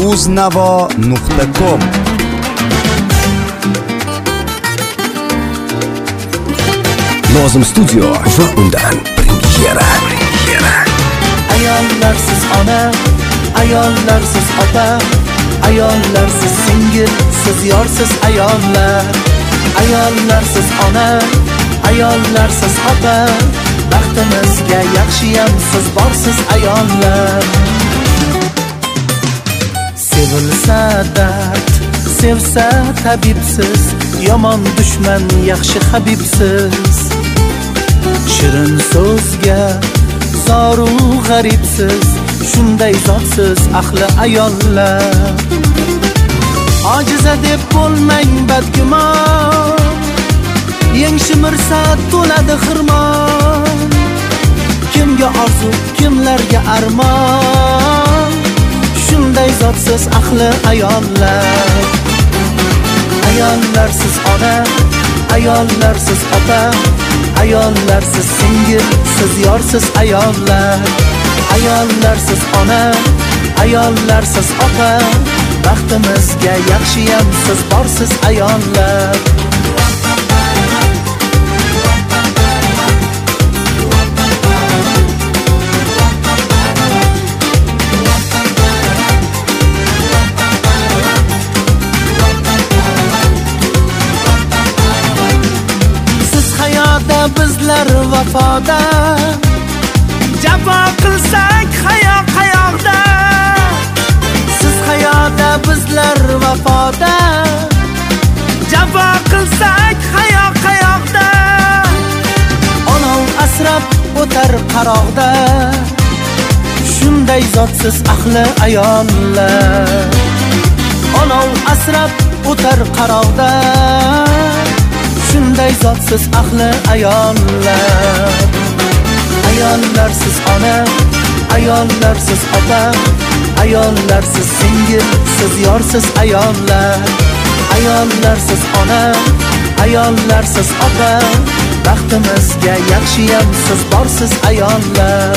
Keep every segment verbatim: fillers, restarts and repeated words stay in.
uznavo nuqta com. Nozim studio va undan premyera. Ayollarsiz ona, ayollarsiz ota, ayollarsiz singil, siz yorsiz ayollar. Ayollarsiz ona, ayollarsiz ota, baxtimizga yaxshiyam siz borsiz ayollar. Sevilsa dard, sevsa tabibsiz, yomon dushman yaxshi habibsiz. Shirin so'zga zoru g'aribsiz, shunday zotsiz ahli ayollar. Ojiza deb bo'lmang badgumon, yengshmirsa to'ladi xirmon. Kimga orzu, kimlarga armon, shunday zotsiz ahli ayollar. Ayollarsiz ona, ayollarsiz ota, ayollarsiz singil, siz yorsiz ayollar. Ayollarsiz ona, ayollarsiz ota, baxtimizga yaxshiyam siz borsiz ayollar. Bizlar vafoda, jafo qilsak hayo qayoqda. Siz hayoda, bizlar vafoda, jafo qilsak hayo qayoqda. Olov asrab o'tar qaroqda, shunday zotsiz ahli ayollar. Olov asrab o'tar qaroqda, shunday zotsiz ahli ayollar. Ayollarsiz ona, ayollarsiz ota, ayollarsiz singil, siz yorsiz ayollar. Ayollarsiz ona, ayollarsiz ota, baxtimizga yaxshiyam siz borsiz ayollar.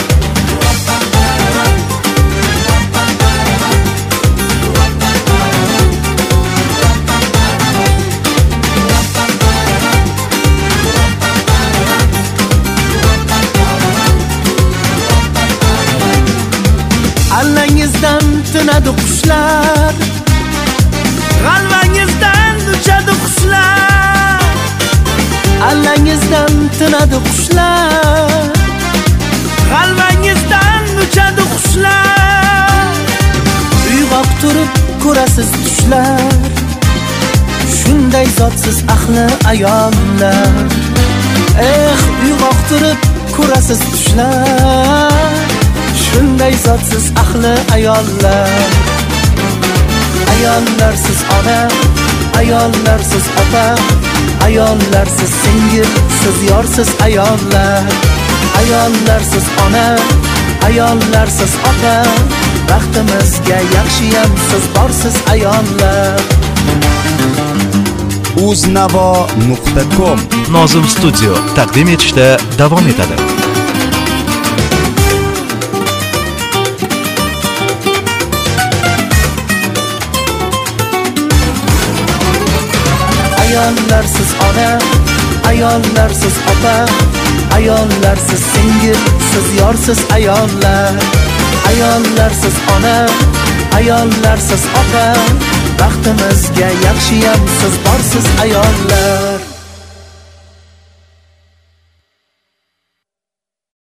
Allangizdan tinadi qushlar, g'alvangizdan uchadi qushlar. Allangizdan tinadi qushlar, g'alvangizdan uchadi qushlar. Uyg'oq turib ko'rasiz tushlar, shunday zotsiz ahli ayollar. Eh, uyg'oq turib ko'rasiz tushlar, shunday zotsiz ahli ayollar. Ayollarsiz ona, ayollarsiz ota, ayollarsiz singil, siz yorsiz ayollar. Ayollarsiz ona, ayollarsiz ota, baxtimizga yaxshiyam siz borsiz ayollar. uznavo nuqta com. Nozim studio taqdim etishda davom etadi. Ayollarsiz ona, ayollarsiz ota, ayollarsiz singil, siz yorsiz ayollar. Ayollarsiz ona, ayollarsiz ota, baxtimizga yaxshiyam siz borsiz ayollar.